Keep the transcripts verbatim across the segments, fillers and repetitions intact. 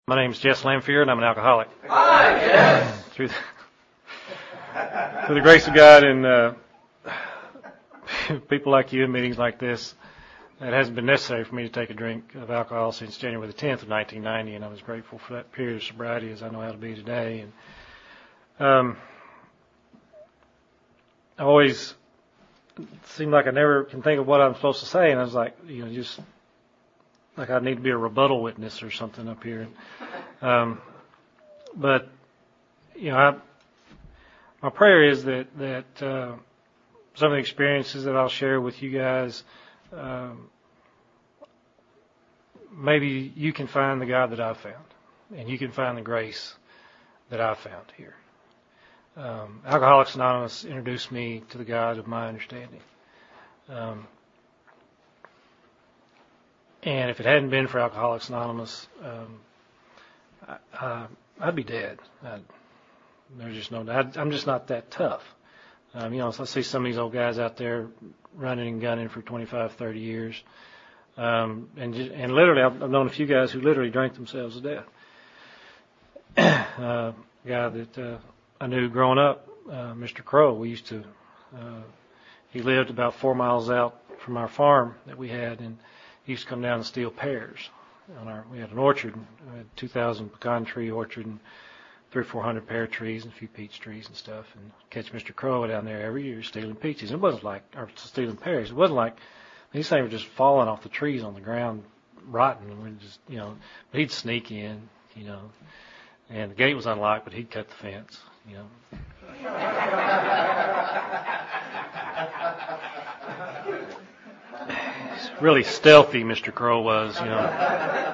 My name is Jess Lamphere, and I'm an alcoholic. Hi, Jess! Through the, through the grace of God and uh, people like you in meetings like this, it hasn't been necessary for me to take a drink of alcohol since January the tenth of nineteen ninety, and I was grateful for that period of sobriety as I know how to be today. And um, I always seem like I never can think of what I'm supposed to say, and I was like, you know, just like I need to be a rebuttal witness or something up here. Um, but, you know, I, my prayer is that, that uh, some of the experiences that I'll share with you guys, um, maybe you can find the God that I've found, and you can find the grace that I've found here. Um, Alcoholics Anonymous introduced me to the God of my understanding. Um, and if it hadn't been for Alcoholics Anonymous, um, I, I, I'd be dead. I'd, there's just no, I'd, I'm just not that tough. Um, you know, so I see some of these old guys out there running and gunning for twenty-five, thirty years. Um, and, just, and literally, I've, I've known a few guys who literally drank themselves to death. uh, a guy that uh, I knew growing up, uh, Mister Crow, we used to, uh, he lived about four miles out from our farm that we had, and he used to come down and steal pears. On our, we had an orchard, we had two thousand pecan tree orchard, and three or four hundred pear trees and a few peach trees and stuff, and catch Mister Crow down there every year stealing peaches. It wasn't like, or stealing pears. It wasn't like, these things were just falling off the trees on the ground, rotten, and we're just, you know, but he'd sneak in, you know, and the gate was unlocked, but he'd cut the fence, you know. Really stealthy, Mister Crow was, you know.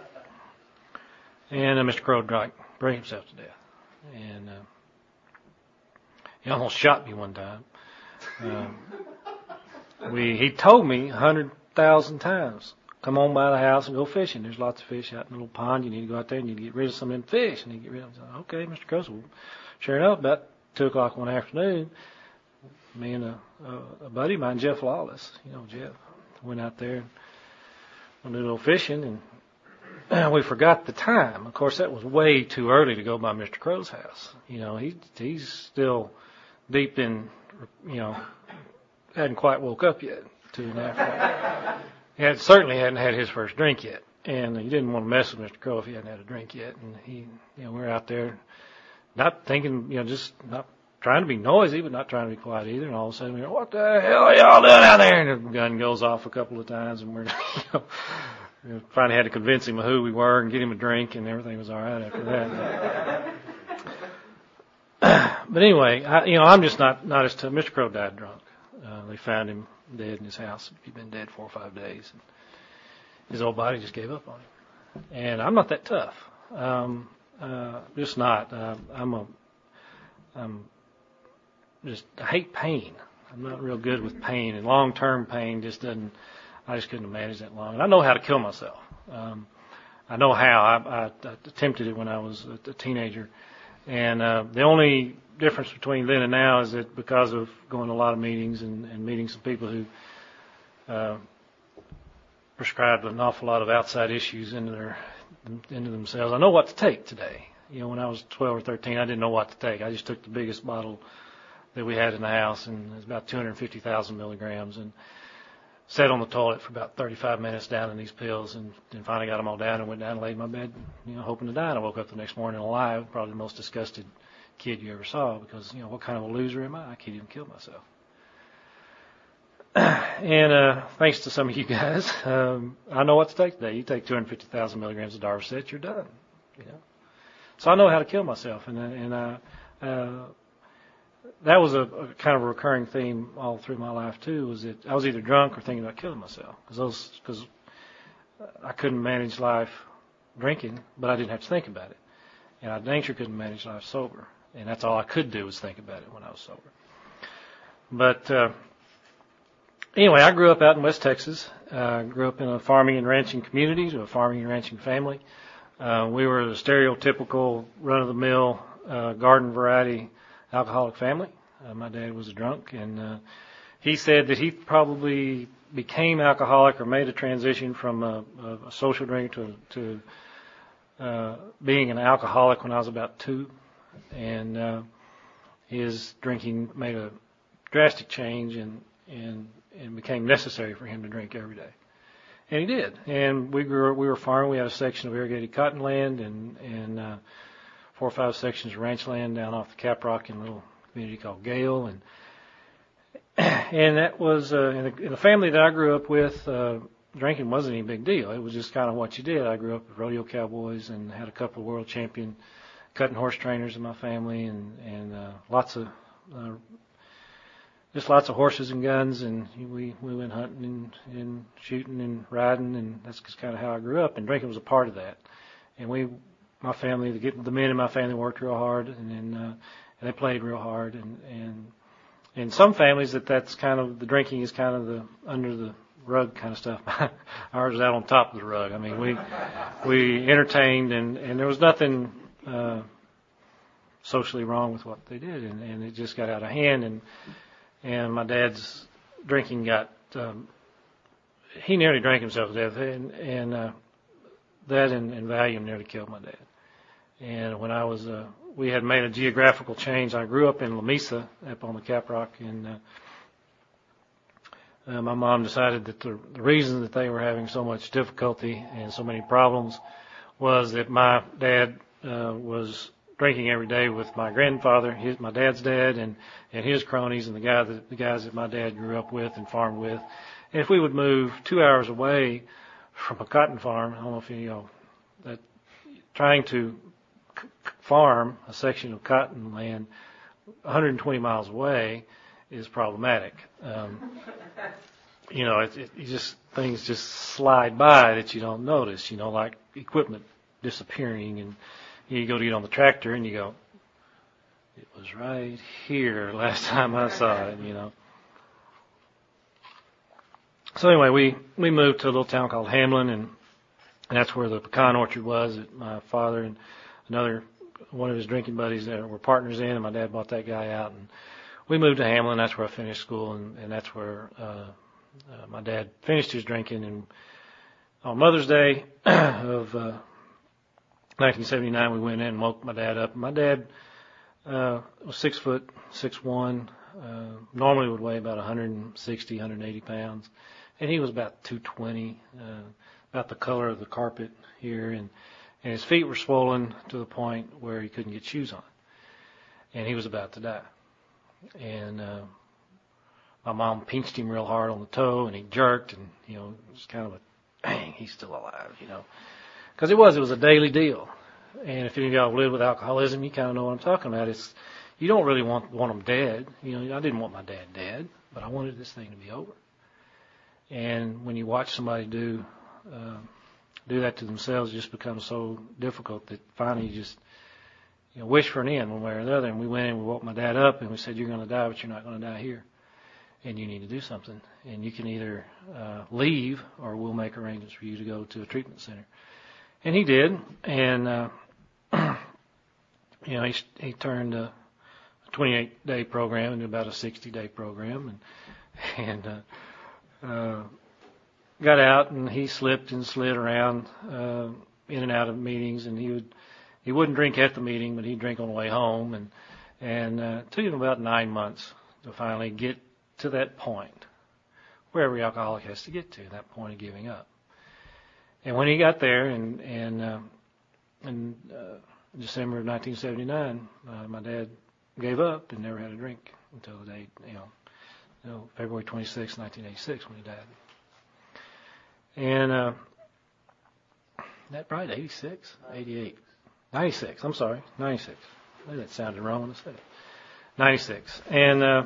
And uh, Mister Crow drank, drank himself to death. And uh, he almost shot me one time. Um, we he told me a hundred thousand times, come on by the house and go fishing. There's lots of fish out in the little pond. You need to go out there and you need to get rid of some of them fish. And he get rid of them. I said, okay, Mister Crow. So sure enough, about two o'clock one afternoon, me and a, a, a buddy of mine, Jeff Lawless, you know Jeff, went out there and went a little fishing, and we forgot the time. Of course, that was way too early to go by Mister Crow's house. You know, he he's still deep in, you know, hadn't quite woke up yet. Two and a half. He had, certainly hadn't had his first drink yet, and he didn't want to mess with Mister Crow if he hadn't had a drink yet. And he, you know, we were out there, not thinking, you know, just not trying to be noisy, but not trying to be quiet either. And all of a sudden, we go, what the hell are y'all doing out there? And the gun goes off a couple of times, and we're, you know, we finally had to convince him of who we were and get him a drink, and everything was all right after that. But anyway, I, you know, I'm just not not as tough. Mister Crow died drunk. Uh, they found him dead in his house. He'd been dead four or five days. And his old body just gave up on him. And I'm not that tough. Um, uh, just not. Uh, I'm a. I'm just. I hate pain. I'm not real good with pain, and long-term pain just doesn't. I just couldn't manage that long. And I know how to kill myself. Um, I know how. I, I, I attempted it when I was a, a teenager. And uh, the only difference between then and now is that because of going to a lot of meetings and, and meeting some people who uh, prescribed an awful lot of outside issues into their into themselves, I know what to take today. You know, when I was twelve or thirteen, I didn't know what to take. I just took the biggest bottle that we had in the house, and it was about two hundred fifty thousand milligrams, and sat on the toilet for about thirty-five minutes down in these pills, and then finally got them all down and went down and laid in my bed, you know, hoping to die. And I woke up the next morning alive, probably the most disgusted kid you ever saw, because, you know, what kind of a loser am I? I can't even kill myself. And uh, thanks to some of you guys, um, I know what to take today. You take two hundred fifty thousand milligrams of Darvocet, you're done. You know, so I know how to kill myself, and and uh, uh, that was a, a kind of a recurring theme all through my life too. Was that I was either drunk or thinking about killing myself, because those because I couldn't manage life drinking, but I didn't have to think about it, and I dang sure couldn't manage life sober, and that's all I could do was think about it when I was sober. But uh, anyway, I grew up out in West Texas. I uh, grew up in a farming and ranching community, to a farming and ranching family. Uh, we were the stereotypical run-of-the-mill uh, garden variety alcoholic family. Uh, my dad was a drunk, and uh, he said that he probably became alcoholic or made a transition from a, a social drinker to, to uh, being an alcoholic when I was about two, and uh, his drinking made a drastic change and and and became necessary for him to drink every day. And he did. And we grew we were farming. We had a section of irrigated cotton land and and uh, four or five sections of ranch land down off the Caprock in a little community called Gale. And and that was uh, in, the, in the family that I grew up with. Uh, drinking wasn't any big deal. It was just kind of what you did. I grew up with rodeo cowboys and had a couple of world champion cutting horse trainers in my family, and and uh, lots of uh, just lots of horses and guns, and we we went hunting and, and shooting and riding, and that's just kind of how I grew up. And drinking was a part of that. And we, my family, the, the men in my family worked real hard, and and, uh, and they played real hard. And and in some families, that that's kind of the drinking is kind of the under the rug kind of stuff. Ours was out on top of the rug. I mean, we we entertained, and and there was nothing uh, socially wrong with what they did, and and it just got out of hand. And And my dad's drinking got, um, he nearly drank himself to death, and, and uh, that and, and Valium nearly killed my dad. And when I was, uh, we had made a geographical change. I grew up in Lamesa, up on the Caprock, and uh, uh, my mom decided that the, the reason that they were having so much difficulty and so many problems was that my dad uh, was drinking every day with my grandfather, his, my dad's dad, and, and his cronies, and the guy that, the guys that my dad grew up with and farmed with. And if we would move two hours away from a cotton farm, I don't know if you know that trying to c- farm a section of cotton land one hundred twenty miles away is problematic. Um, you know, it, it, you just things just slide by that you don't notice. You know, like equipment disappearing, and you go to get on the tractor and you go, it was right here last time I saw it, you know. So anyway, we, we moved to a little town called Hamlin, and, and that's where the pecan orchard was that my father and another, one of his drinking buddies that were partners in, and my dad bought that guy out. And we moved to Hamlin. That's where I finished school, and, and that's where uh, uh, my dad finished his drinking. And on Mother's Day of uh, nineteen seventy-nine, we went in and woke my dad up. My dad uh, was six foot, six one, uh, normally would weigh about one hundred sixty, one hundred eighty pounds, and he was about two twenty, uh, about the color of the carpet here, and, and his feet were swollen to the point where he couldn't get shoes on, and he was about to die. And uh, my mom pinched him real hard on the toe, and he jerked, and you know, it was kind of a, dang, he's still alive, you know. Because it was, it was a daily deal. And if any of y'all have lived with alcoholism, you kind of know what I'm talking about. It's, you don't really want, want them dead. You know, I didn't want my dad dead, but I wanted this thing to be over. And when you watch somebody do, uh, do that to themselves, it just becomes so difficult that finally you just, you know, wish for an end one way or the other. And we went in, we woke my dad up, and we said, you're going to die, but you're not going to die here. And you need to do something. And you can either uh, leave, or we'll make arrangements for you to go to a treatment center. And he did, and, uh, you know, he, he turned a twenty-eight day program into about a sixty day program, and, and, uh, uh, got out, and he slipped and slid around, uh, in and out of meetings, and he would, he wouldn't drink at the meeting, but he'd drink on the way home, and, and, uh, it took him about nine months to finally get to that point where every alcoholic has to get to, that point of giving up. And when he got there, and and uh, in uh, December of nineteen seventy-nine, uh, my dad gave up and never had a drink until the day, you know, you know February twenty-sixth, nineteen eighty-six, when he died. And uh, that right, eighty-six, eighty-eight, ninety-six. I'm sorry, ninety-six. Maybe that sounded wrong when I said it. ninety-six, and uh,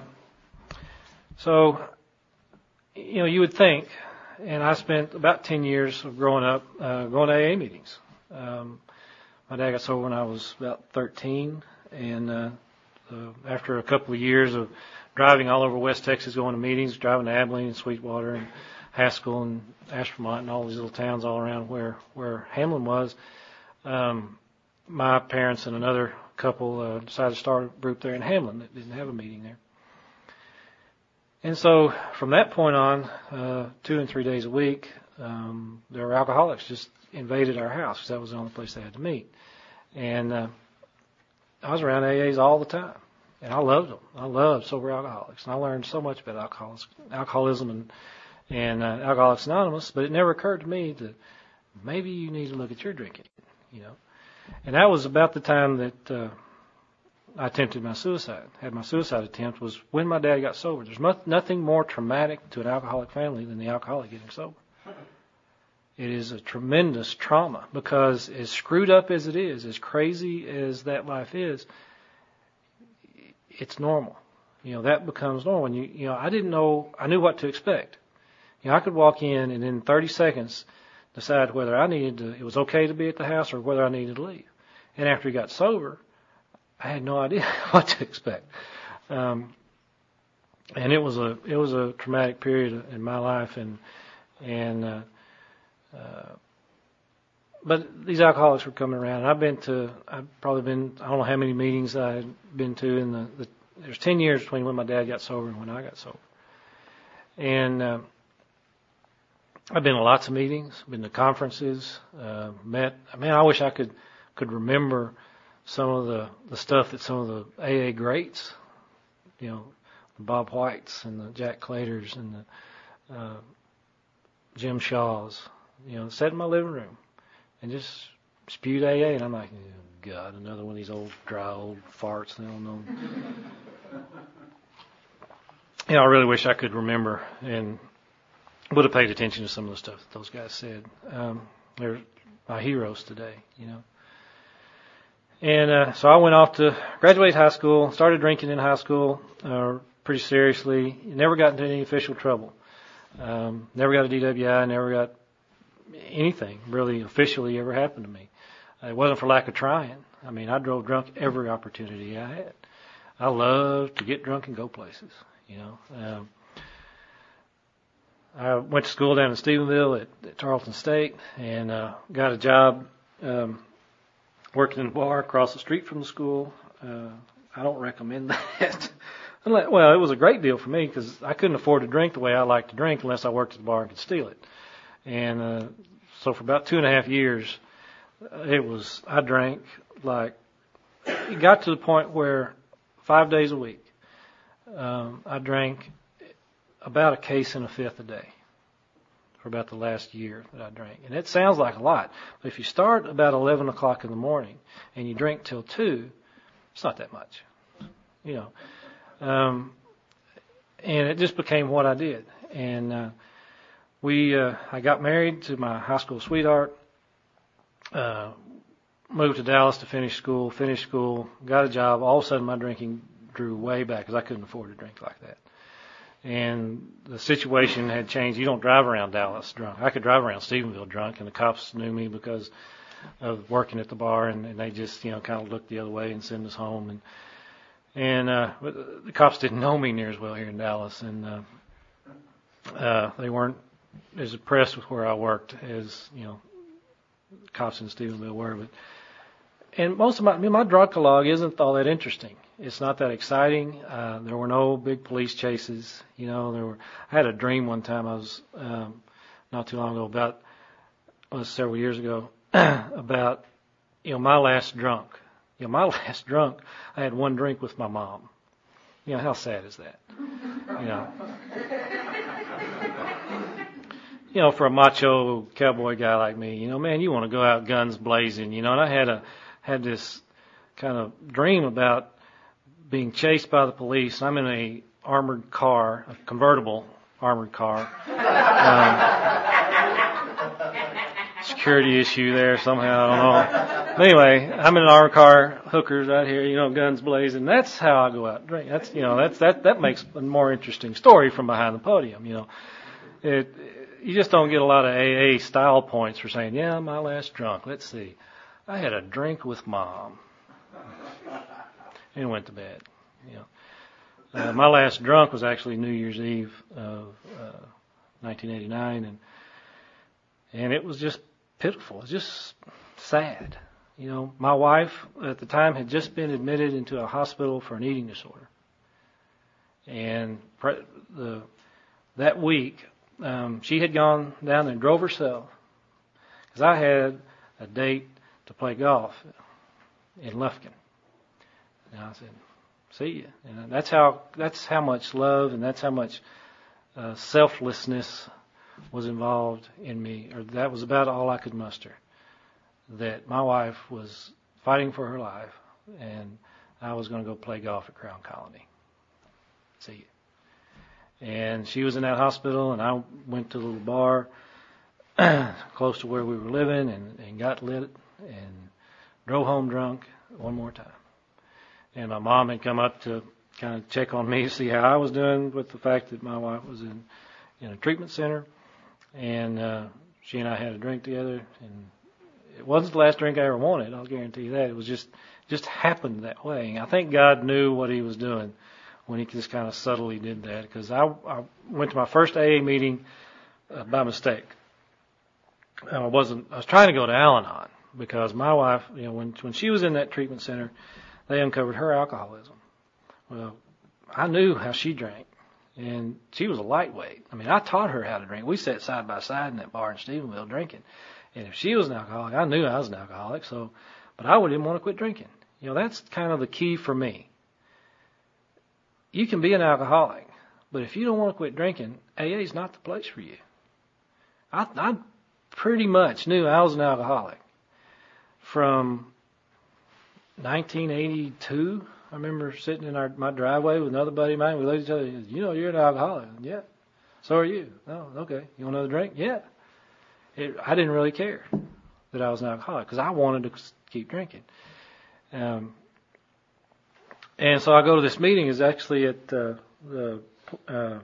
so you know, you would think. And I spent about ten years of growing up uh, going to A A meetings. Um, my dad got sober when I was about thirteen, and uh, uh, after a couple of years of driving all over West Texas, going to meetings, driving to Abilene and Sweetwater and Haskell and Ashford and all these little towns all around where where Hamlin was, um, my parents and another couple uh, decided to start a group there in Hamlin that didn't have a meeting there. And so from that point on, uh, two and three days a week, um, there were alcoholics just invaded our house because that was the only place they had to meet. And uh, I was around A As all the time, and I loved them. I loved sober alcoholics, and I learned so much about alcoholism, alcoholism and, and uh, Alcoholics Anonymous, but it never occurred to me that maybe you need to look at your drinking, you know. And that was about the time that uh, I attempted my suicide, had my suicide attempt, was when my dad got sober. There's no, nothing more traumatic to an alcoholic family than the alcoholic getting sober. It is a tremendous trauma because as screwed up as it is, as crazy as that life is, it's normal. You know, that becomes normal. And you, you know, I didn't know, I knew what to expect. You know, I could walk in and in thirty seconds decide whether I needed to, it was okay to be at the house or whether I needed to leave. And after he got sober, I had no idea what to expect. Um, and it was a, it was a traumatic period in my life, and, and, uh, Uh, but these alcoholics were coming around. And I've been to, I've probably been, I don't know how many meetings I had been to in the, the there's ten years between when my dad got sober and when I got sober. And uh, I've been to lots of meetings, been to conferences, uh, met, I mean, I wish I could, could remember some of the, the stuff that some of the A A greats, you know, the Bob Whites and the Jack Claters and the uh, Jim Shaws, you know, sat in my living room and just spewed A A, and I'm like, oh, God, another one of these old, dry, old farts. They don't know. You know, I really wish I could remember and would have paid attention to some of the stuff that those guys said. Um, they're my heroes today, you know. And uh, so I went off to graduate high school, started drinking in high school uh, pretty seriously. Never got into any official trouble. Um, never got a D W I, never got anything really officially ever happened to me. It wasn't for lack of trying. I mean, I drove drunk every opportunity I had. I loved to get drunk and go places, you know. Um, I went to school down in Stephenville at, at Tarleton State and uh, got a job um, working in a bar across the street from the school. Uh, I don't recommend that. Well, it was a great deal for me because I couldn't afford to drink the way I like to drink unless I worked at the bar and could steal it. And uh, so for about two and a half years, it was, I drank like, it got to the point where five days a week, um, I drank about a case and a fifth a day for about the last year that I drank. And it sounds like a lot, but if you start about eleven o'clock in the morning and you drink till two, it's not that much, you know. Um, and it just became what I did. And, uh, we, uh, I got married to my high school sweetheart, uh, moved to Dallas to finish school, finished school, got a job. All of a sudden my drinking drew way back because I couldn't afford to drink like that. And the situation had changed. You don't drive around Dallas drunk. I could drive around Stephenville drunk, and the cops knew me because of working at the bar, and, and they just, you know, kind of looked the other way and send us home. And, And uh, the cops didn't know me near as well here in Dallas, and uh, uh, they weren't as impressed with where I worked as, you know, the cops in Stephenville were. But and most of my I mean, my drug log isn't all that interesting. It's not that exciting. Uh, there were no big police chases. You know, there were. I had a dream one time. I was um, not too long ago about well, several years ago about you know my last drunk. You know, my last drunk, I had one drink with my mom. You know, how sad is that? You know, you know, for a macho cowboy guy like me, you know, man, you want to go out guns blazing, you know. And I had a had this kind of dream about being chased by the police. I'm in a armored car, a convertible armored car. Um, security issue there somehow, I don't know. But anyway, I'm in an armored car, hookers out here, you know, guns blazing. That's how I go out and drink. That's, you know, that's, that, that makes a more interesting story from behind the podium, you know. It, you just don't get a lot of A A style points for saying, yeah, my last drunk. Let's see. I had a drink with mom and went to bed, you know. Uh, my last drunk was actually New Year's Eve of, uh, nineteen eighty-nine, and, and it was just pitiful. It was just sad. You know, my wife at the time had just been admitted into a hospital for an eating disorder. And pre- the that week, um, she had gone down there and drove herself, because I had a date to play golf in Lufkin. And I said, "See you." And that's how that's how much love and that's how much uh, selflessness was involved in me, or that was about all I could muster. That my wife was fighting for her life, and I was going to go play golf at Crown Colony. See you. And she was in that hospital, and I went to a little bar close to where we were living, and, and got lit, and drove home drunk one more time. And my mom had come up to kind of check on me to see how I was doing with the fact that my wife was in, in a treatment center. And uh, she and I had a drink together, and it wasn't the last drink I ever wanted, I'll guarantee you that. It was just just happened that way. And I think God knew what He was doing when He just kind of subtly did that, because I, I went to my first A A meeting uh, by mistake. I wasn't. I was trying to go to Al-Anon because my wife, you know, when when she was in that treatment center, they uncovered her alcoholism. Well, I knew how she drank, and she was a lightweight. I mean, I taught her how to drink. We sat side by side in that bar in Stephenville drinking, and if she was an alcoholic, I knew I was an alcoholic. So, but I didn't want to quit drinking. You know, that's kind of the key for me. You can be an alcoholic, but if you don't want to quit drinking, A A is not the place for you. I, I pretty much knew I was an alcoholic from nineteen eighty-two. I remember sitting in our, my driveway with another buddy of mine. We looked at each other. He said, "You know, you're an alcoholic." Yeah. So are you. Oh, okay. You want another drink? Yeah. It, I didn't really care that I was an alcoholic because I wanted to keep drinking. Um, and so I go to this meeting. It's actually at uh, the uh,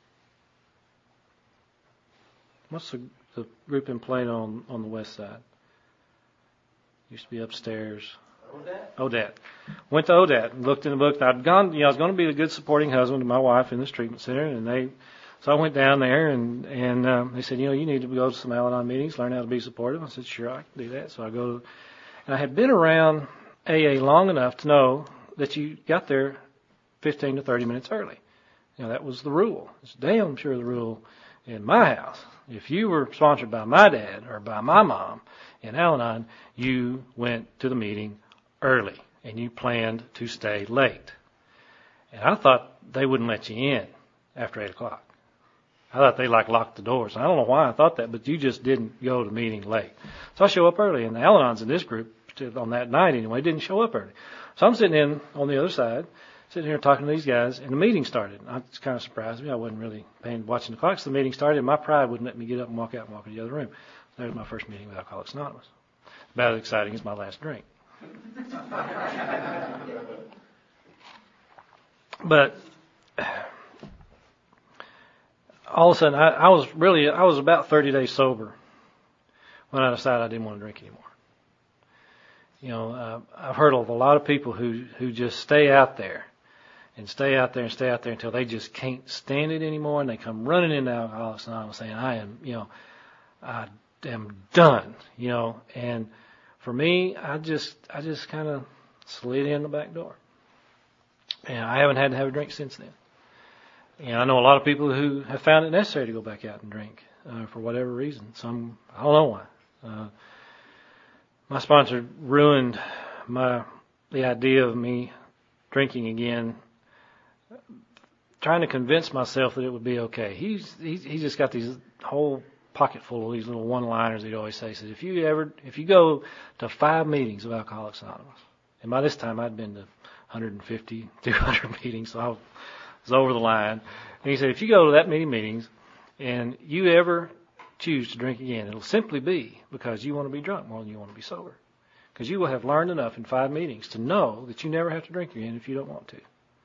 what's the, the group in Plano on, on the west side? Used to be upstairs. Odat. Odat. Went to Odat and looked in the book. I'd gone. You know, I was going to be a good supporting husband to my wife in this treatment center, and they. So I went down there, and and um, they said, you know, you need to go to some Al-Anon meetings, learn how to be supportive. I said, sure, I can do that. So I go, to, and I had been around A A long enough to know that you got there fifteen to thirty minutes early. You know, that was the rule. It's damn sure the rule in my house. If you were sponsored by my dad or by my mom in Al-Anon, you went to the meeting early, and you planned to stay late. And I thought they wouldn't let you in after eight o'clock. I thought they like locked the doors. I don't know why I thought that, but you just didn't go to meeting late. So I show up early, and the Al-Anons in this group, on that night anyway, didn't show up early. So I'm sitting in on the other side, sitting here talking to these guys, and the meeting started. I was kind of surprised me. I wasn't really paying, watching the clock. So the meeting started, and my pride wouldn't let me get up and walk out and walk in the other room. So that was my first meeting with Alcoholics Anonymous. About as exciting as my last drink. But all of a sudden, I, I was really, I was about thirty days sober when I decided I didn't want to drink anymore. You know, uh, I've heard of a lot of people who, who just stay out there and stay out there and stay out there until they just can't stand it anymore, and they come running into Alcoholics Anonymous saying, I am, you know, I am done, you know. And for me, I just, I just kind of slid in the back door. And I haven't had to have a drink since then. And I know a lot of people who have found it necessary to go back out and drink uh, for whatever reason. Some, I don't know why. Uh, my sponsor ruined my the idea of me drinking again, trying to convince myself that it would be okay. He's he's, he's just got these whole pocket full of these little one-liners he'd always say. He says, if you ever, if you go to five meetings of Alcoholics Anonymous, and by this time I'd been to one hundred fifty, two hundred meetings, so I was over the line. And he said, if you go to that many meetings and you ever choose to drink again, it'll simply be because you want to be drunk more than you want to be sober. Because you will have learned enough in five meetings to know that you never have to drink again if you don't want to.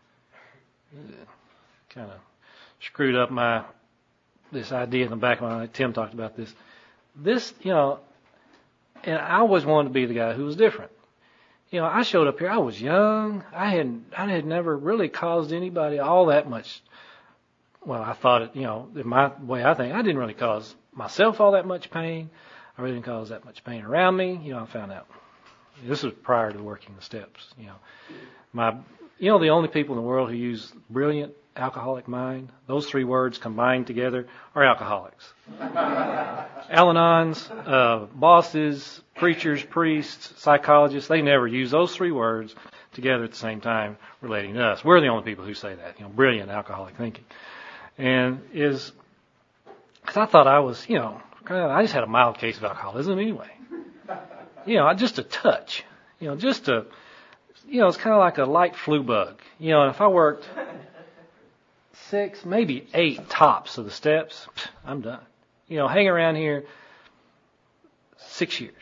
Kind of screwed up my, this idea in the back of my mind. Tim talked about this. This, you know, and I always wanted to be the guy who was different. You know, I showed up here, I was young. I had I had never really caused anybody all that much. Well, I thought it, you know, in my way I think, I didn't really cause myself all that much pain. I really didn't cause that much pain around me. You know, I found out. This was prior to working the steps, you know. My, you know, the only people in the world who use brilliant alcoholic mind. Those three words combined together are alcoholics. Al-Anons, uh, bosses, preachers, priests, psychologists, they never use those three words together at the same time relating to us. We're the only people who say that, you know, brilliant alcoholic thinking. And is, because I thought I was, you know, I just had a mild case of alcoholism anyway. You know, just a touch. You know, just a, you know, it's kind of like a light flu bug. You know, if I worked six, maybe eight tops of the steps, I'm done. You know, hang around here six years.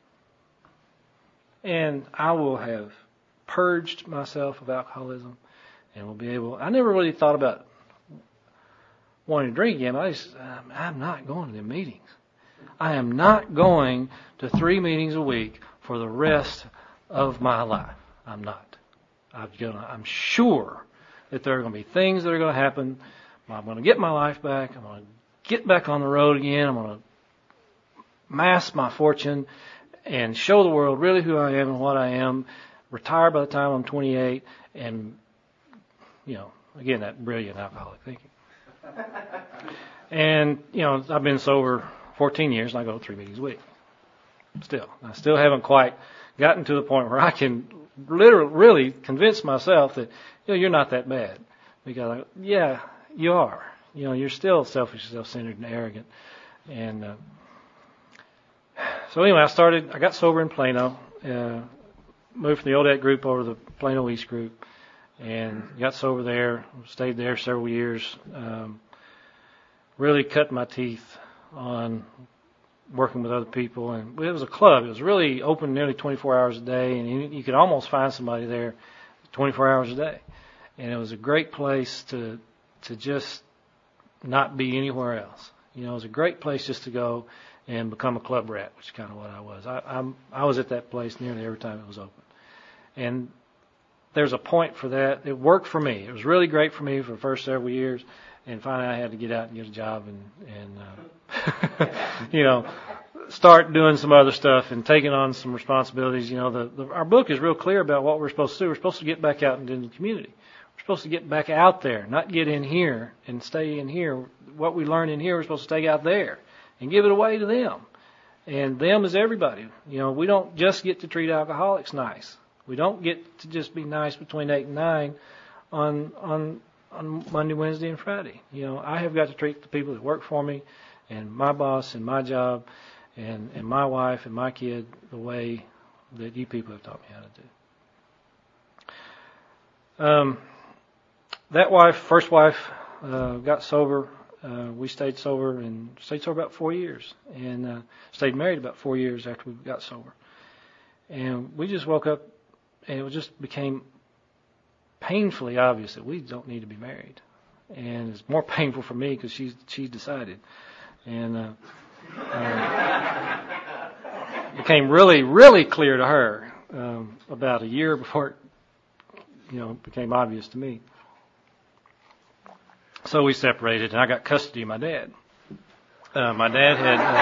And I will have purged myself of alcoholism and will be able, I never really thought about wanting to drink again. I just, I'm not going to the meetings. I am not going to three meetings a week for the rest of my life. I'm not. I'm gonna, I'm sure that there are going to be things that are going to happen. I'm going to get my life back. I'm going to get back on the road again. I'm going to amass my fortune and show the world really who I am and what I am. Retire by the time I'm twenty-eight, and, you know, again, that brilliant alcoholic thinking. And, you know, I've been sober fourteen years, and I go to three meetings a week. Still. I still haven't quite gotten to the point where I can literally, really convince myself that, you know, you're not that bad. Because, I, yeah, you are. You know, you're still selfish, self-centered, and arrogant. And uh, so anyway, I started, I got sober in Plano, uh, moved from the Odette group over to the Plano East group, and got sober there, stayed there several years, um, really cut my teeth on working with other people. And it was a club. It was really open nearly twenty-four hours a day, and you, you could almost find somebody there twenty-four hours a day. And it was a great place to to just not be anywhere else. You know, it was a great place just to go and become a club rat, which is kind of what I was. I, I'm, I was at that place nearly every time it was open. And there's a point for that. It worked for me. It was really great for me for the first several years. And finally I had to get out and get a job and, and uh, you know, start doing some other stuff and taking on some responsibilities. You know, the, the, our book is real clear about what we're supposed to do. We're supposed to get back out into the community. We're supposed to get back out there, not get in here and stay in here. What we learn in here, we're supposed to take out there and give it away to them. And them is everybody. You know, we don't just get to treat alcoholics nice. We don't get to just be nice between eight and nine on on on Monday, Wednesday, and Friday. You know, I have got to treat the people that work for me and my boss and my job and, and my wife and my kid the way that you people have taught me how to do. Um, that wife, first wife, uh, got sober. Uh, we stayed sober and stayed sober about four years and uh, stayed married about four years after we got sober. And we just woke up and it just became painfully obvious that we don't need to be married. And it's more painful for me because she's, she's decided. And uh, uh, it became really, really clear to her um, about a year before it, you know, became obvious to me. So we separated, and I got custody of my dad. Uh, my dad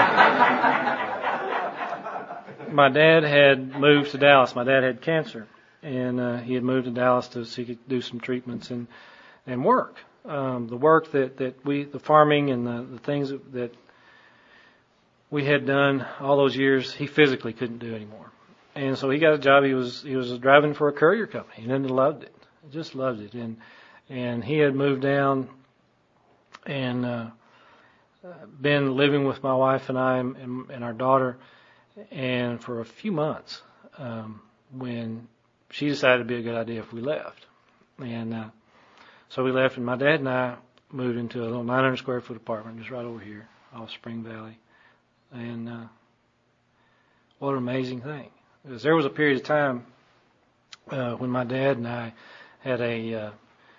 had uh, my dad had moved to Dallas. My dad had cancer, and uh, he had moved to Dallas to so he could do some treatments and and work. Um, the work that, that we, the farming and the, the things that, that we had done all those years, he physically couldn't do anymore. And so he got a job. He was he was driving for a courier company, and he loved it. He just loved it. And and he had moved down and uh, been living with my wife and I and, and our daughter, and for a few months um, when she decided it'd be a good idea if we left. And uh, so we left, and my dad and I moved into a little nine hundred square foot apartment just right over here off Spring Valley. And uh, what an amazing thing. Because there was a period of time uh, when my dad and I had a, uh,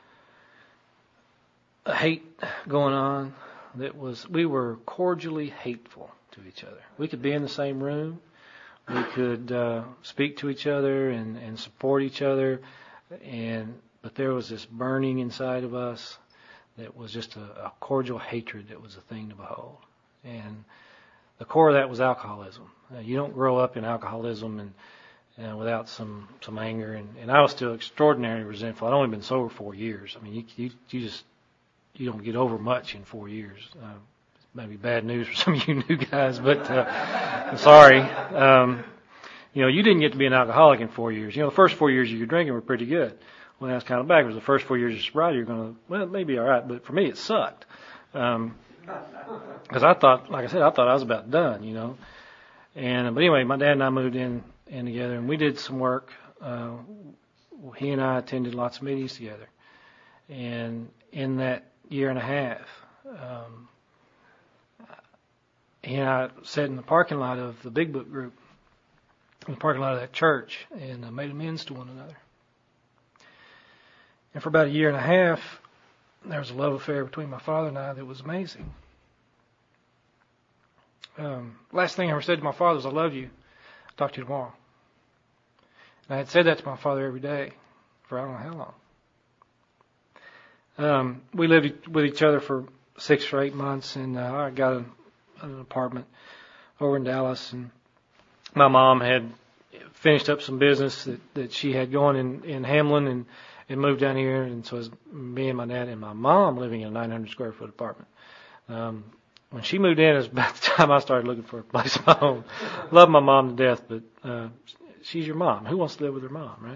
a hate going on that was, we were cordially hateful to each other. We could be in the same room. We could uh, speak to each other and, and support each other. And but there was this burning inside of us that was just a, a cordial hatred that was a thing to behold. And the core of that was alcoholism. Uh, you don't grow up in alcoholism and uh, without some some anger, and, and I was still extraordinarily resentful. I'd only been sober four years. I mean, you you, you just you don't get over much in four years. Uh, maybe bad news for some of you new guys, but uh, I'm sorry. Um, you know, you didn't get to be an alcoholic in four years. You know, the first four years of your drinking were pretty good. Well, that's kind of backwards. The first four years of sobriety, you're going to, well, it may be all right, but for me, it sucked. Um, because I thought, like I said, I thought I was about done, you know. And but anyway, my dad and I moved in in together, and we did some work. Uh, he and I attended lots of meetings together, and in that year and a half, um, he and I sat in the parking lot of the Big Book group, in the parking lot of that church, and uh, made amends to one another. And for about a year and a half, there was a love affair between my father and I that was amazing. Um, last thing I ever said to my father was, "I love you. I'll talk to you tomorrow." And I had said that to my father every day for I don't know how long. Um, we lived with each other for six or eight months, and uh, I got an, an apartment over in Dallas, and my mom had finished up some business that, that she had going in, in Hamlin, and, and moved down here, and so it was me and my dad and my mom living in a nine hundred square foot apartment. Um, when she moved in, it was about the time I started looking for a place of my own. Love my mom to death, but uh, she's your mom. Who wants to live with her mom, right?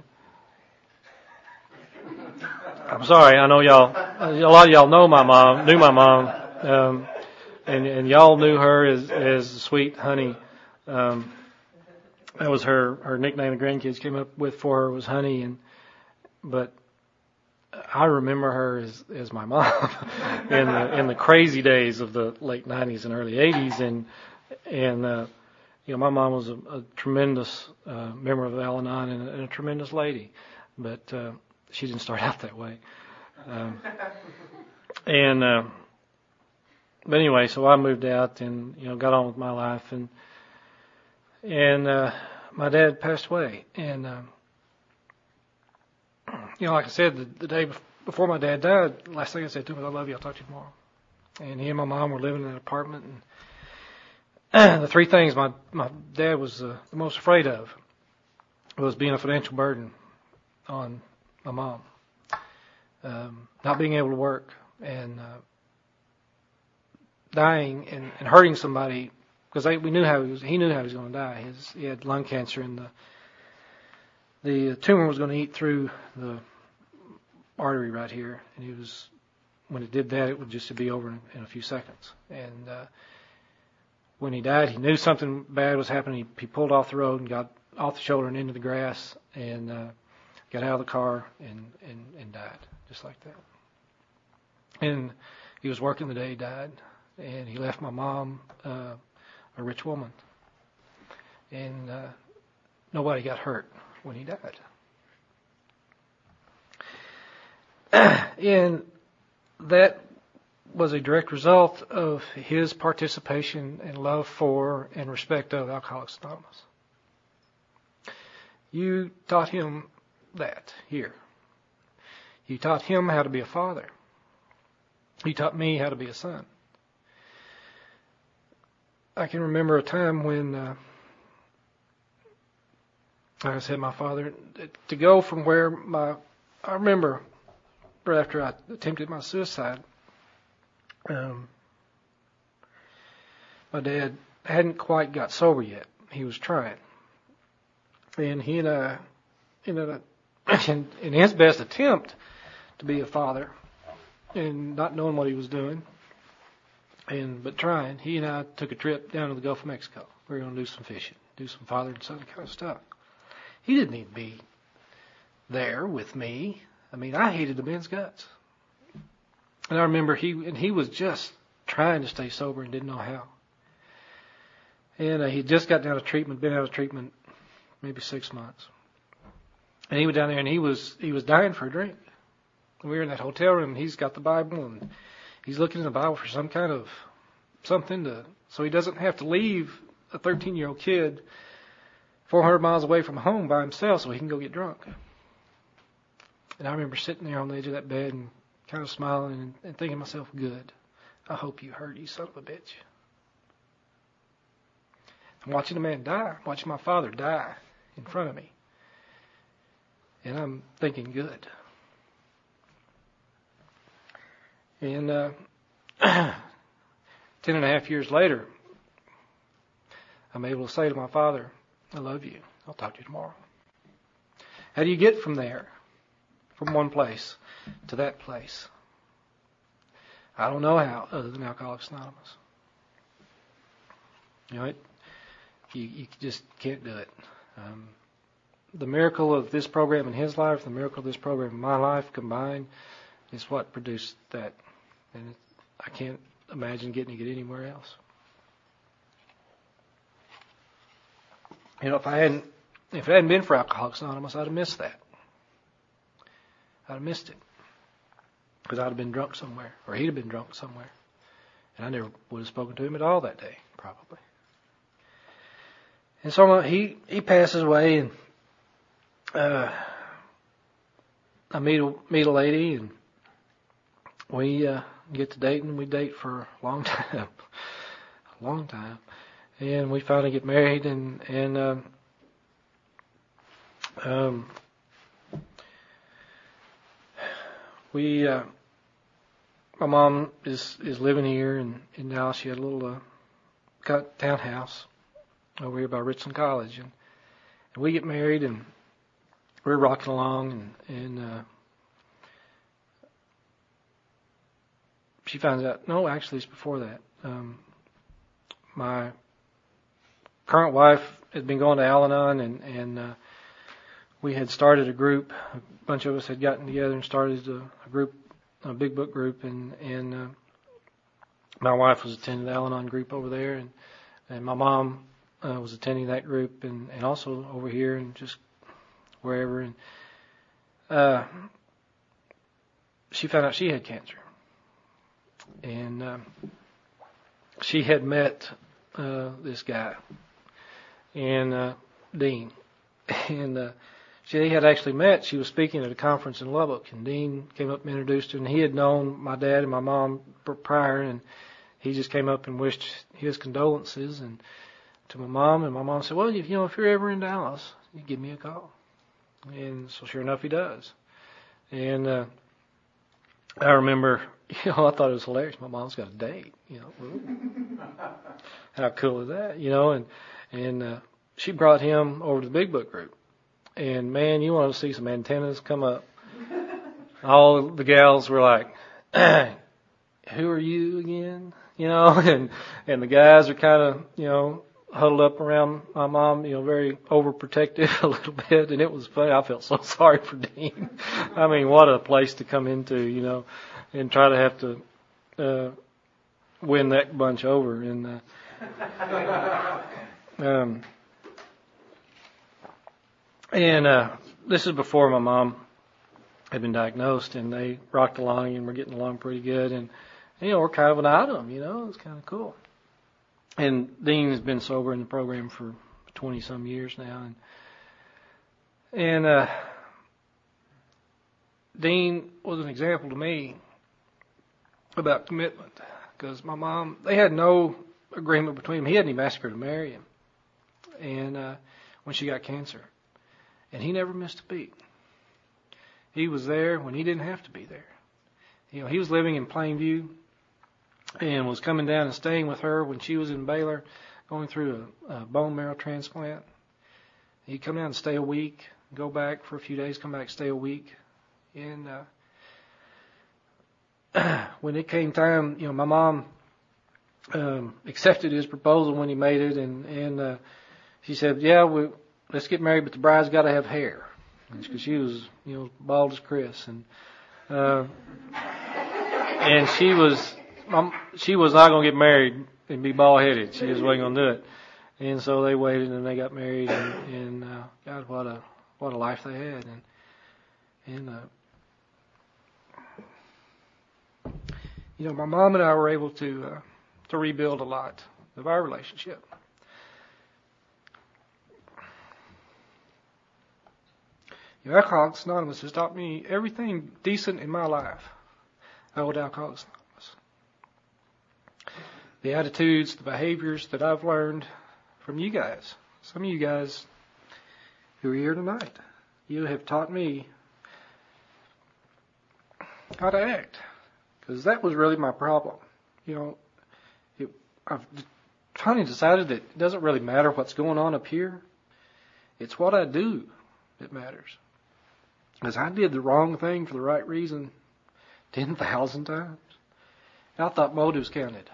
I'm sorry, I know y'all, a lot of y'all know my mom, knew my mom, um, and, and y'all knew her as, as Sweet Honey. Um, that was her, her nickname the grandkids came up with for her was Honey, and, but I remember her as, as my mom in the, in the crazy days of the late nineties and early eighties, and, and, uh, you know, my mom was a, a tremendous, uh, member of Al-Anon and a, and a tremendous lady, but, uh, she didn't start out that way. Um, and, uh, but anyway, so I moved out and, you know, got on with my life, and, and, uh, my dad passed away. And, um, you know, like I said, the, the day before my dad died, the last thing I said to him was, "I love you, I'll talk to you tomorrow." And he and my mom were living in an apartment, and the three things my, my dad was uh, the most afraid of was being a financial burden on my mom, um, not being able to work, and uh, dying and, and hurting somebody, because we knew how he was. He knew how he was going to die. His, he had lung cancer, and the the tumor was going to eat through the artery right here, and he was. When it did that, it would just be over in, in a few seconds. And uh, when he died, he knew something bad was happening. He, he pulled off the road and got off the shoulder and into the grass, and uh, got out of the car and, and, and died, just like that. And he was working the day he died, and he left my mom uh, a rich woman. And uh, nobody got hurt when he died. And that was a direct result of his participation and love for and respect of Alcoholics Anonymous. You taught him that here. You taught him how to be a father. You taught me how to be a son. I can remember a time when, uh, like I said, my father, to go from where my, I remember right after I attempted my suicide, um, my dad hadn't quite got sober yet. He was trying. And he and I, in, a, in, in his best attempt to be a father, and not knowing what he was doing, and but trying, he and I took a trip down to the Gulf of Mexico. We were going to do some fishing, do some father and son kind of stuff. He didn't need to be there with me. I mean, I hated the man's guts. And I remember he and he was just trying to stay sober and didn't know how. And uh, he just got out of treatment, been out of treatment maybe six months. And he went down there and he was he was dying for a drink. And we were in that hotel room, and he's got the Bible, and he's looking in the Bible for some kind of something to, so he doesn't have to leave a thirteen-year-old kid four hundred miles away from home by himself so he can go get drunk. And I remember sitting there on the edge of that bed and kind of smiling and, and thinking to myself, good. I hope you heard, you son of a bitch. I'm watching a man die, watching my father die in front of me. And I'm thinking, good. And uh, ten and a half years later, I'm able to say to my father, I love you. I'll talk to you tomorrow. How do you get from there, from one place to that place? I don't know how, other than Alcoholics Anonymous. You know, it, you, you just can't do it. Um, the miracle of this program in his life, the miracle of this program in my life combined is what produced that. And it, I can't imagine getting it anywhere else. You know, if I hadn't, if it hadn't been for Alcoholics Anonymous, I'd have missed that. I'd have missed it. Because I'd have been drunk somewhere, or he'd have been drunk somewhere. And I never would have spoken to him at all that day, probably. And so he, he passes away, and uh, I meet a, meet a lady, and we uh, get to dating. We date for a long time, a long time. And we finally get married, and, and um, um, we... Uh, My mom is, is living here in, in Dallas. She had a little uh, got townhouse over here by Richland College. And, and we get married, and we're rocking along. And, and uh, she finds out, no, actually it's before that. Um, my current wife had been going to Al-Anon, and, and uh, we had started a group. A bunch of us had gotten together and started a, a group, a big book group, and, and uh, my wife was attending the Al-Anon group over there, and, and my mom uh, was attending that group, and, and also over here and just wherever. And uh, she found out she had cancer, and uh, she had met uh, this guy, and uh, Dean, and uh, She had actually met. She was speaking at a conference in Lubbock, and Dean came up and introduced her. And he had known my dad and my mom prior, and he just came up and wished his condolences and to my mom. And my mom said, "Well, you know, if you're ever in Dallas, you give me a call." And so, sure enough, he does. And uh, I remember, you know, I thought it was hilarious. My mom's got a date. You know, how cool is that? You know, and and uh, she brought him over to the Big Book group. And man, you want to see some antennas come up. All the gals were like, "Who are you again?" You know, and and the guys are kind of, you know, huddled up around my mom, you know, very overprotective a little bit. And it was funny. I felt so sorry for Dean. I mean, what a place to come into, you know, and try to have to uh, win that bunch over. And uh, um. And uh, this is before my mom had been diagnosed, and they rocked along and were getting along pretty good. And, you know, we're kind of an item, you know, it's kind of cool. And Dean has been sober in the program for twenty-some years now. And, and uh, Dean was an example to me about commitment, because my mom, they had no agreement between them. He hadn't even asked her to marry him, and uh, when she got cancer. And he never missed a beat. He was there when he didn't have to be there. You know, he was living in Plainview and was coming down and staying with her when she was in Baylor, going through a, a bone marrow transplant. He'd come down and stay a week, go back for a few days, come back, stay a week. And uh, when it came time, you know, my mom um, accepted his proposal when he made it, and and uh, she said, "Yeah, we." Let's get married, but the bride's got to have hair." Because she was, you know, bald as Chris. And uh, and she was um, she was not going to get married and be bald-headed. She just wasn't going to do it. And so they waited, and they got married. And, and uh, God, what a what a life they had. And, and uh, you know, my mom and I were able to uh, to rebuild a lot of our relationship. You know, Alcoholics Anonymous has taught me everything decent in my life. I owed Alcoholics Anonymous. The attitudes, the behaviors that I've learned from you guys. Some of you guys, who are here tonight. You have taught me how to act, because that was really my problem. You know, it, I've finally decided that it doesn't really matter what's going on up here. It's what I do that matters. Because I did the wrong thing for the right reason ten thousand times. And I thought motives counted.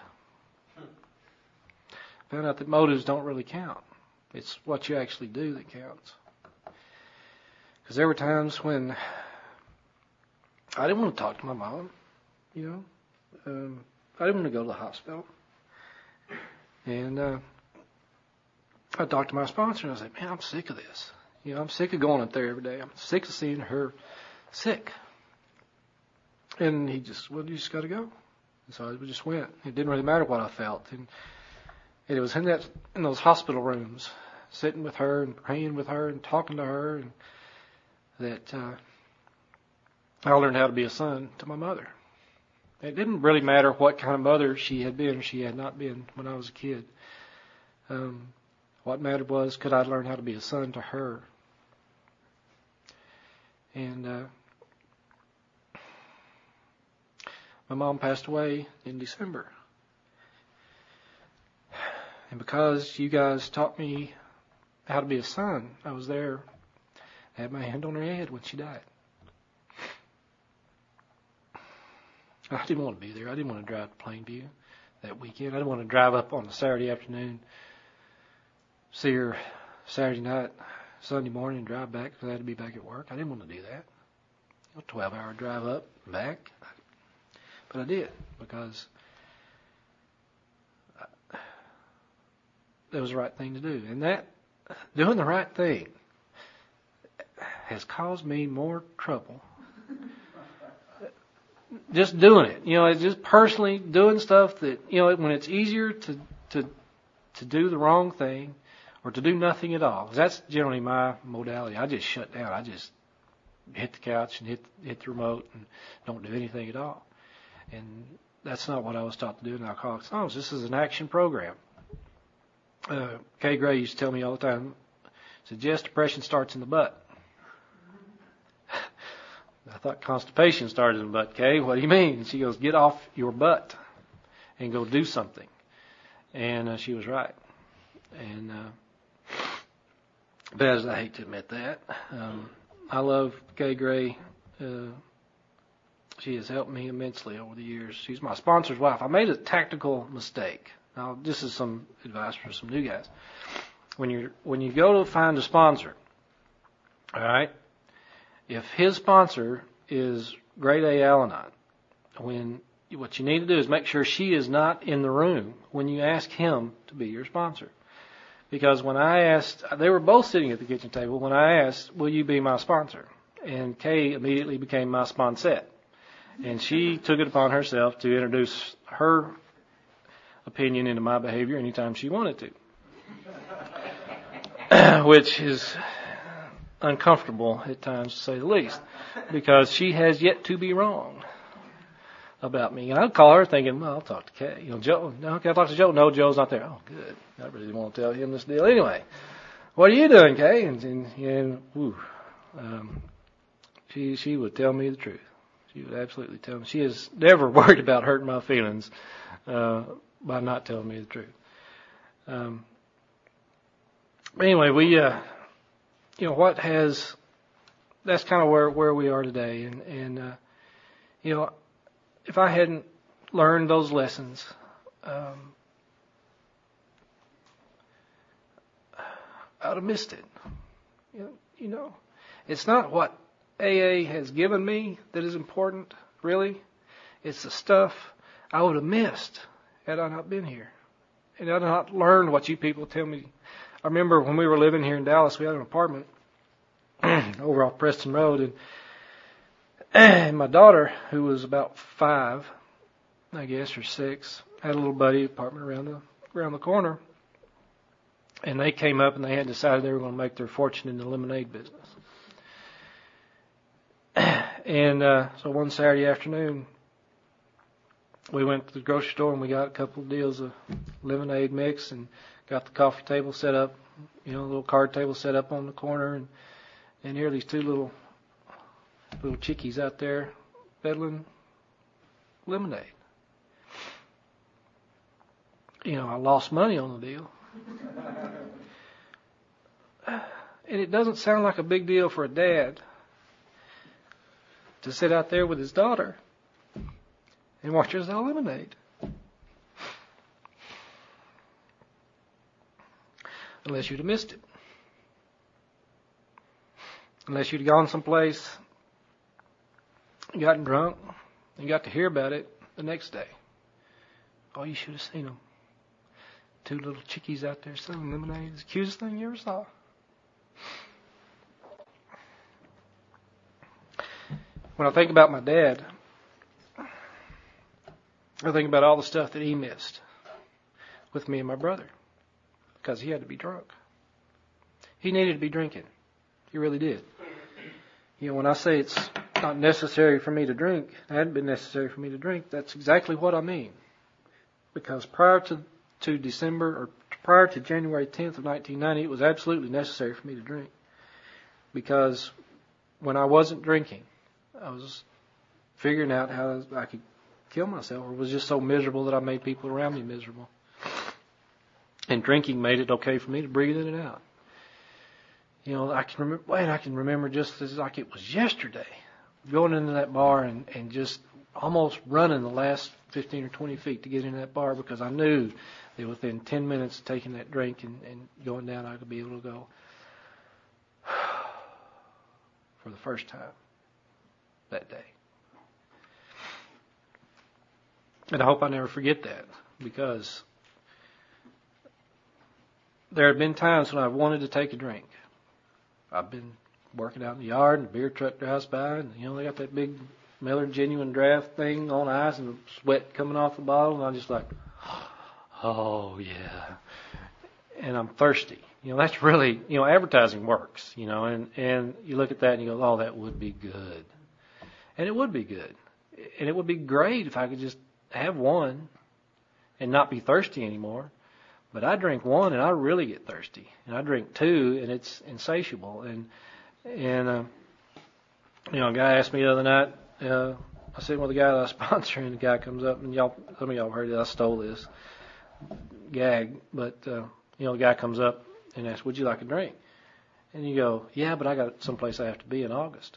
Found out that motives don't really count. It's what you actually do that counts. Because there were times when I didn't want to talk to my mom, you know. Um, I didn't want to go to the hospital. And uh, I talked to my sponsor and I was like, man, I'm sick of this. You know, I'm sick of going up there every day. I'm sick of seeing her sick. And he just, well, you just got to go. And so I just went. It didn't really matter what I felt. And, and it was in that in those hospital rooms, sitting with her and praying with her and talking to her, and that uh, I learned how to be a son to my mother. It didn't really matter what kind of mother she had been or she had not been when I was a kid. Um, what mattered was, could I learn how to be a son to her? And uh, my mom passed away in December. And because you guys taught me how to be a son, I was there. I had my hand on her head when she died. I didn't want to be there. I didn't want to drive to Plainview that weekend. I didn't want to drive up on a Saturday afternoon, see her Saturday night, Sunday morning, and drive back because I had to be back at work. I didn't want to do that. A twelve-hour drive up and back. But I did because that was the right thing to do. And that, doing the right thing, has caused me more trouble. Just doing it, you know, it's just personally doing stuff that, you know, when it's easier to to to do the wrong thing or to do nothing at all. 'Cause that's generally my modality. I just shut down. I just hit the couch and hit hit the remote and don't do anything at all. And that's not what I was taught to do in Alcoholics Anonymous. This is an action program. Uh, Kay Gray used to tell me all the time, said, Jess, depression starts in the butt. I thought constipation started in the butt. Kay, what do you mean? And she goes, get off your butt and go do something. And uh, she was right. And uh, bad as I hate to admit that, um, I love Kay Gray. Uh, she has helped me immensely over the years. She's my sponsor's wife. I made a tactical mistake. Now, this is some advice for some new guys. When you when you go to find a sponsor, all right, if his sponsor is grade A Al-Anon, when what you need to do is make sure she is not in the room when you ask him to be your sponsor. Because when I asked, they were both sitting at the kitchen table. When I asked, will you be my sponsor? And Kay immediately became my sponsette. And she took it upon herself to introduce her opinion into my behavior anytime she wanted to. Which is uncomfortable at times, to say the least, because she has yet to be wrong about me. And I'd call her thinking, well, I'll talk to Kay. You know, Joe, no, can I talk to Joe? No, Joe's not there. Oh, good. I really didn't want to tell him this deal. Anyway, what are you doing, Kay? And, and, and whew, um, she, she would tell me the truth. She would absolutely tell me. She is never worried about hurting my feelings, uh, by not telling me the truth. Um, but anyway, we, uh, you know, what has, that's kind of where, where we are today. And, and, uh, you know, if I hadn't learned those lessons, um, I would have missed it. You know, you know, it's not what A A has given me that is important, really. It's the stuff I would have missed had I not been here. And had I not learned what you people tell me. I remember when we were living here in Dallas, we had an apartment over off Preston Road, and, and my daughter, who was about five, I guess, or six, had a little buddy apartment around the around the corner, and they came up and they had decided they were going to make their fortune in the lemonade business. And uh, so one Saturday afternoon, we went to the grocery store and we got a couple of deals of lemonade mix and got the coffee table set up you know, a little card table set up on the corner, and, and here are these two little little chickies out there peddling lemonade. You know, I lost money on the deal. And it doesn't sound like a big deal for a dad to sit out there with his daughter and watch her sell lemonade. Unless you'd have missed it. Unless you'd gone someplace, gotten drunk, and got to hear about it the next day. Oh, you should have seen them. Two little chickies out there selling lemonade. It's the cutest thing you ever saw. When I think about my dad, I think about all the stuff that he missed with me and my brother because he had to be drunk. He needed to be drinking. He really did. You know, when I say it's not necessary for me to drink, it hadn't been necessary for me to drink, that's exactly what I mean. Because prior to, to December, or prior to January tenth of nineteen ninety, it was absolutely necessary for me to drink. Because when I wasn't drinking, I was figuring out how I could kill myself, or was just so miserable that I made people around me miserable. And drinking made it okay for me to breathe in and out. You know, I can remember, wait, I can remember just as like it was yesterday, going into that bar and, and just almost running the last fifteen or twenty feet to get in that bar because I knew that within ten minutes of taking that drink and, and going down, I could be able to go for the first time that day. And I hope I never forget that, because there have been times when I've wanted to take a drink. I've been working out in the yard and the beer truck drives by and, you know, they got that big Miller Genuine Draft thing on ice and the sweat coming off the bottle, and I'm just like, oh yeah. And I'm thirsty. You know, that's really, you know, advertising works, you know, and, and you look at that and you go, oh, that would be good. And it would be good. And it would be great if I could just have one and not be thirsty anymore. But I drink one and I really get thirsty. And I drink two and it's insatiable. And, and uh, you know, a guy asked me the other night, uh, I was sitting with a guy that I was sponsoring, and the guy comes up, and y'all, some of y'all heard it, I stole this gag, but, uh, you know, the guy comes up and asks, would you like a drink? And you go, yeah, but I got someplace I have to be in August.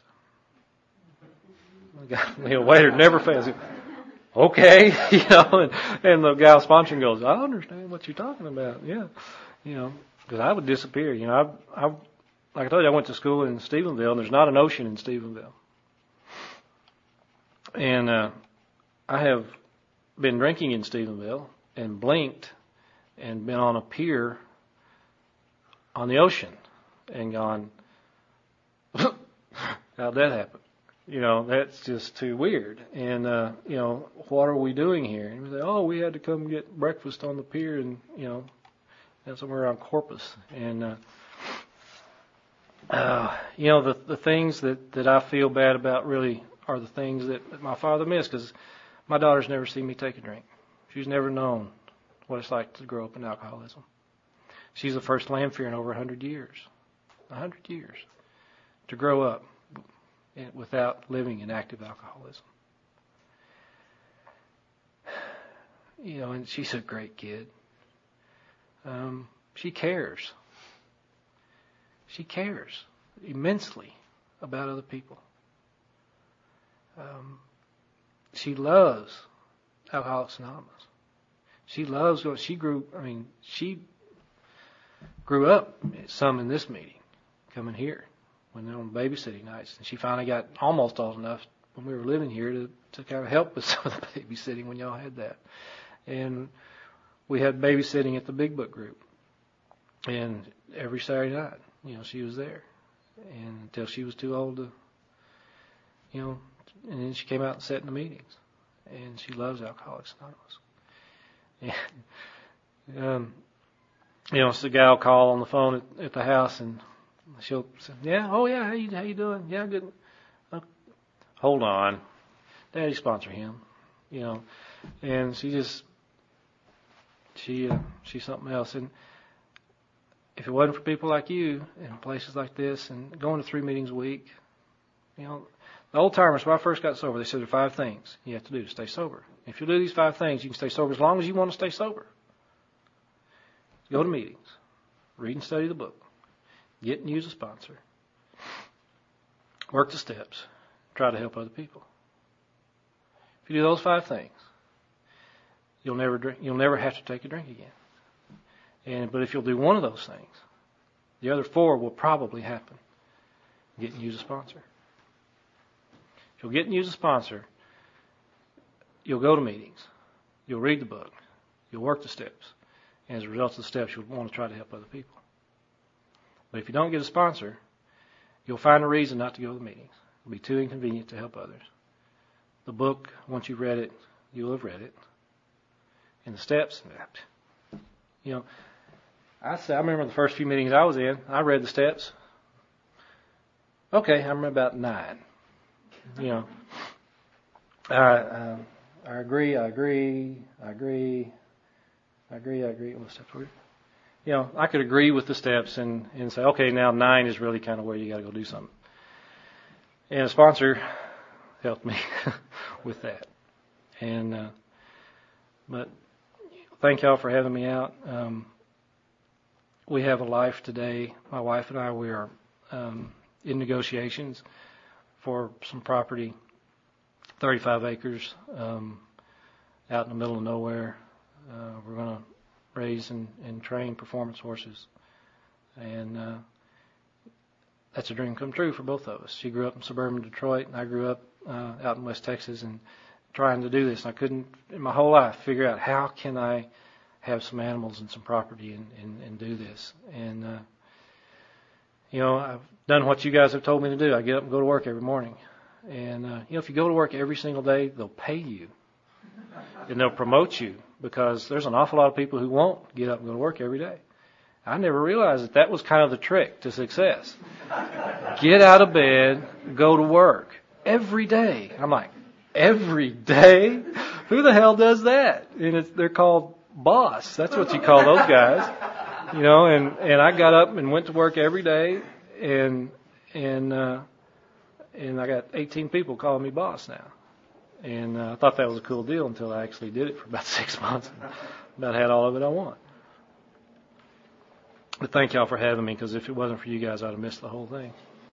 The guy, you know, waiter never fails. Okay, you know, and, and the guy sponsoring goes, I understand what you're talking about, yeah, you know, because I would disappear. You know, I, I, like I told you, I went to school in Stephenville, and there's not an ocean in Stephenville. And uh, I have been drinking in Stephenville and blinked and been on a pier on the ocean and gone, how'd that happen? You know, that's just too weird. And, uh, you know, what are we doing here? And we say, oh, we had to come get breakfast on the pier and, you know, that's somewhere around Corpus. And, uh, uh, you know, the the things that, that I feel bad about really are the things that, that my father missed, because my daughter's never seen me take a drink. She's never known what it's like to grow up in alcoholism. She's the first Lamphere in over one hundred years. one hundred years to grow up without living in active alcoholism. You know, and she's a great kid. Um, she cares. She cares immensely about other people. Um, she loves Alcoholics Anonymous. She loves what she grew. I mean, she grew up some in this meeting, coming here when they're on babysitting nights, and she finally got almost old enough when we were living here to, to kind of help with some of the babysitting when y'all had that. And we had babysitting at the Big Book group, and every Saturday night, you know, she was there, and until she was too old to, you know, and then she came out and sat in the meetings, and she loves Alcoholics Anonymous. And, um, you know, so the guy will call on the phone at, at the house, and she'll say, yeah, oh yeah, how you, how you doing? Yeah, good. Oh, hold on. Daddy sponsor him, you know. And she just, she, uh, she's something else. And, if it wasn't for people like you in places like this and going to three meetings a week, you know, the old timers, when I first got sober, they said there are five things you have to do to stay sober. If you do these five things, you can stay sober as long as you want to stay sober. Go to meetings, read and study the book, get and use a sponsor, work the steps, try to help other people. If you do those five things, you'll never drink, you'll never have to take a drink again. And but if you'll do one of those things, the other four will probably happen. Get and use a sponsor. If you'll get and use a sponsor, you'll go to meetings, you'll read the book, you'll work the steps, and as a result of the steps, you'll want to try to help other people. But if you don't get a sponsor, you'll find a reason not to go to the meetings. It'll be too inconvenient to help others. The book, once you've read it, you'll have read it. And the steps, you know, I say, I remember the first few meetings I was in, I read the steps. Okay, I remember about nine. You know, I, um, I agree, I agree, I agree, I agree, I agree. What steps were you? You know, I could agree with the steps and, and say, okay, now nine is really kind of where you got to go do something. And a sponsor helped me with that. And, uh, but thank y'all for having me out. Um, we have a life today. My wife and I, we are um, in negotiations for some property, thirty-five acres, um, out in the middle of nowhere. Uh, we're going to raise and, and train performance horses. And uh, that's a dream come true for both of us. She grew up in suburban Detroit, and I grew up uh, out in West Texas and trying to do this. And I couldn't, in my whole life, figure out how can I have some animals and some property and, and, and do this. And, uh, you know, I've done what you guys have told me to do. I get up and go to work every morning. And, uh, you know, if you go to work every single day, they'll pay you. And they'll promote you because there's an awful lot of people who won't get up and go to work every day. I never realized that that was kind of the trick to success. Get out of bed, go to work every day. I'm like, every day? Who the hell does that? And it's, they're called boss. That's what you call those guys. You know, and, and I got up and went to work every day, and and uh, and I got eighteen people calling me boss now. And uh, I thought that was a cool deal until I actually did it for about six months. And about had all of it I want. But thank y'all for having me, because if it wasn't for you guys, I'd have missed the whole thing.